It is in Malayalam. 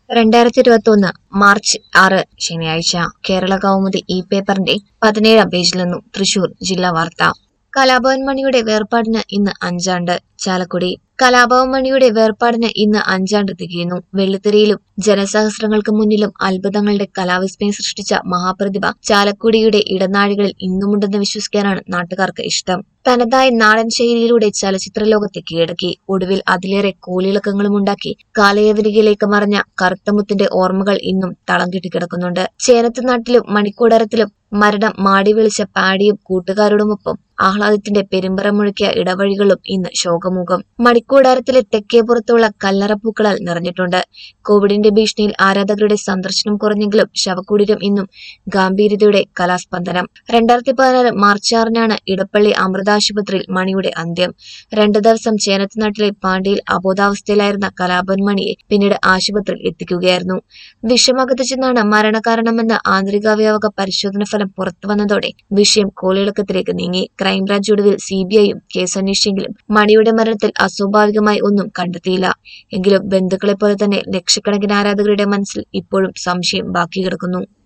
2021 മാർച്ച് 6 ശനിയാഴ്ച കേരള കൗമുദി ഈ പേപ്പറിന്റെ 17-ാം പേജിൽ നിന്നും തൃശൂർ ജില്ലാ വാർത്ത. കലാഭവൻ മണിയുടെ വേർപാടിന് ഇന്ന് 5 ആണ്ട്. ചാലക്കുടി. കലാഭവൻ മണിയുടെ വേർപാടിന് ഇന്ന് 5 ആണ്ട് തികയുന്നു. വെള്ളിത്തിരയിലും ജനസഹസ്രങ്ങൾക്ക് മുന്നിലും അത്ഭുതങ്ങളുടെ കലാവിസ്മയം സൃഷ്ടിച്ച മഹാപ്രതിഭ ചാലക്കുടിയുടെ ഇടനാഴികളിൽ ഇന്നുമുണ്ടെന്ന് വിശ്വസിക്കാനാണ് നാട്ടുകാർക്ക് ഇഷ്ടം. തനതായ നാടൻ ശൈലിയിലൂടെ ചലച്ചിത്ര ലോകത്തെ കീഴടക്കി. ഒടുവിൽ അതിലേറെ കോലിളക്കങ്ങളും ഉണ്ടാക്കി കാലയവനികയിലേക്ക് മറഞ്ഞ കറുത്തമുത്തിന്റെ ഓർമ്മകൾ ഇന്നും തളം കെട്ടിക്കിടക്കുന്നുണ്ട്. ചേനത്തുനാട്ടിലും മണിക്കൂടരത്തിലും മരണം മാടി വിളിച്ച പാടിയും കൂട്ടുകാരോടുമൊപ്പം ആഹ്ലാദത്തിന്റെ പെരുമ്പറ മുഴക്കിയ ഇടവഴികളും ഇന്ന് ശോകമുഖം. മണിക്കൂടാരത്തിലെ തെക്കേപ്പുറത്തുള്ള കല്ലറപ്പൂക്കളാൽ നിറഞ്ഞിട്ടുണ്ട്. കോവിഡിന്റെ ഭീഷണിയിൽ ആരാധകരുടെ സന്ദർശനം കുറഞ്ഞെങ്കിലും ശവകുടീരം ഇന്നും ഗാംഭീര്യതയുടെ കലാസ്പന്ദനം. 2016 മാർച്ച് 6-നാണ് ഇടപ്പള്ളി അമൃതാശുപത്രിയിൽ മണിയുടെ അന്ത്യം. 2 ദിവസം ചേനത്തുനാട്ടിലെ പാണ്ടിയിൽ അബോധാവസ്ഥയിലായിരുന്ന കലാഭവൻ മണിയെ പിന്നീട് ആശുപത്രിയിൽ എത്തിക്കുകയായിരുന്നു. വിഷമകത്ത് ചെന്നാണ് മരണകാരണമെന്ന് ആന്തരികാവയവ പരിശോധന ഫലം പുറത്തുവന്നതോടെ വിഷയം കോളിളക്കത്തിലേക്ക് നീങ്ങി. ക്രൈംബ്രാഞ്ച് ഒടുവിൽ CBI-യും കേസ് അന്വേഷിച്ചെങ്കിലും മണിയുടെ മരണത്തിൽ അസ്വാഭാവികമായി ഒന്നും കണ്ടെത്തിയില്ല. എങ്കിലും ബന്ധുക്കളെപ്പോലെ തന്നെ ലക്ഷക്കണക്കിന് ആരാധകരുടെ മനസ്സിൽ ഇപ്പോഴും സംശയം ബാക്കി കിടക്കുന്നു.